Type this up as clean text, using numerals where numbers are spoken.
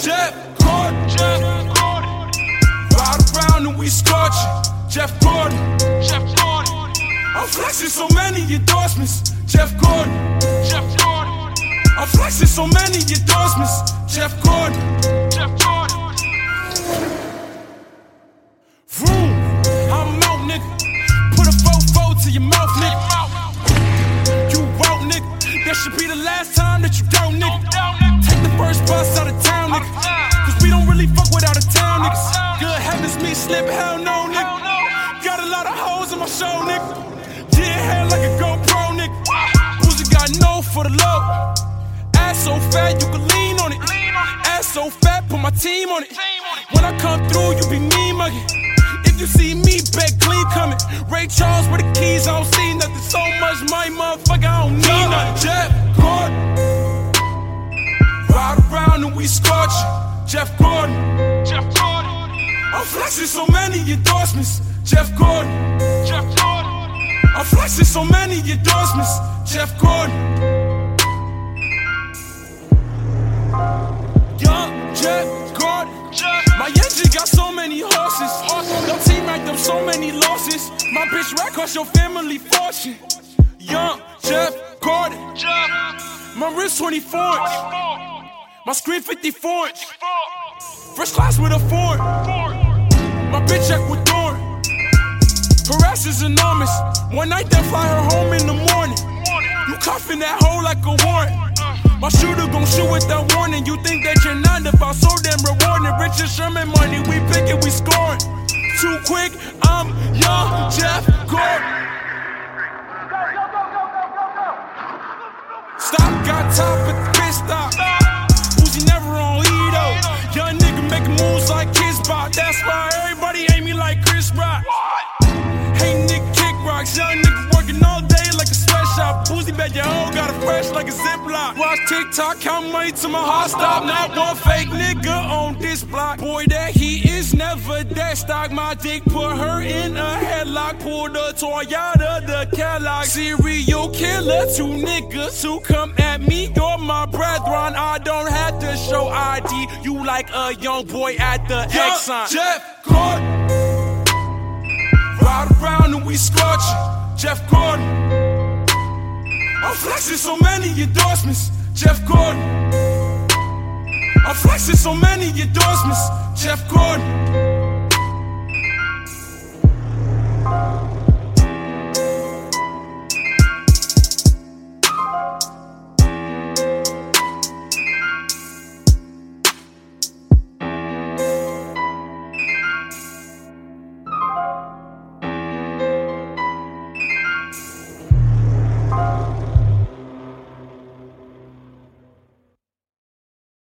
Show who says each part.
Speaker 1: Jeff Gordon. Ride around and we scorchin'. Jeff Gordon. I'm flexing so many endorsements. Jeff Gordon. I'm flexing so many endorsements. Jeff Gordon. Vroom, I'm out, nigga. Put a fofo to your mouth, nigga. You out, nigga. That should be the last time that you down, nigga. Take the first bus out of town, nigga. Cause we don't really fuck with out of town, niggas. Good heavens, me slip, hell no, nigga. Got a lot of hoes in my show, nigga. Yeah, hair like a GoPro, nigga. Pussy got no for the low. Ass so fat, you can lean on it. Ass so fat, put my team on it. When I come through, you be mean mugging. If you see me, beg clean coming. Ray Charles with the keys, I don't see nothing. So much money, motherfucker, I don't need nothing. Jeff Gordon. Ride around and we scorchin'. Jeff Gordon. I'm flexing so many endorsements. Jeff Gordon. I'm flexing so many endorsements. Jeff Gordon. Young Jeff Gordon. My engine got so many horses. Your team racked up so many losses. My bitch rack cost your family fortune. Young Jeff Gordon. My wrist 24 inch. My screen 54 inch. First class with a Ford. My bitch Ecuadorian. Her ass is enormous. One night they fly her home in the morning. You cuffin' that hoe like a warrant. My shooter gon' shoot with that warning. You think that you're not about so damn rewarding. Richard Sherman money, we pickin', we scoring. Too quick, I'm young Jeff Gordon. Stop, got top at the pit stop. Uzi never on Lido. Young nigga making moves like Kiss Bop. That's why everybody hate me like Chris Rock. Hey nigga kick rocks. Young nigga working all day like a sweatshop. Boozy bet your hoe got a fresh like a Ziploc. Watch TikTok, count money till my heart stop. Not one fake nigga on this block. Boy, that he is never that stock. My dick put her in a headlock. Pulled the Toyota, the Cadillac. Serial killer, two niggas who come at me. You're my brethren, I don't have to show ID. You like a young boy at the Exxon. Jeff Gordon. Ride around and we scorchin'. Jeff Gordon. I'm flexing so many endorsements. Jeff Gordon. I'm flexing so many endorsements. Jeff Gordon.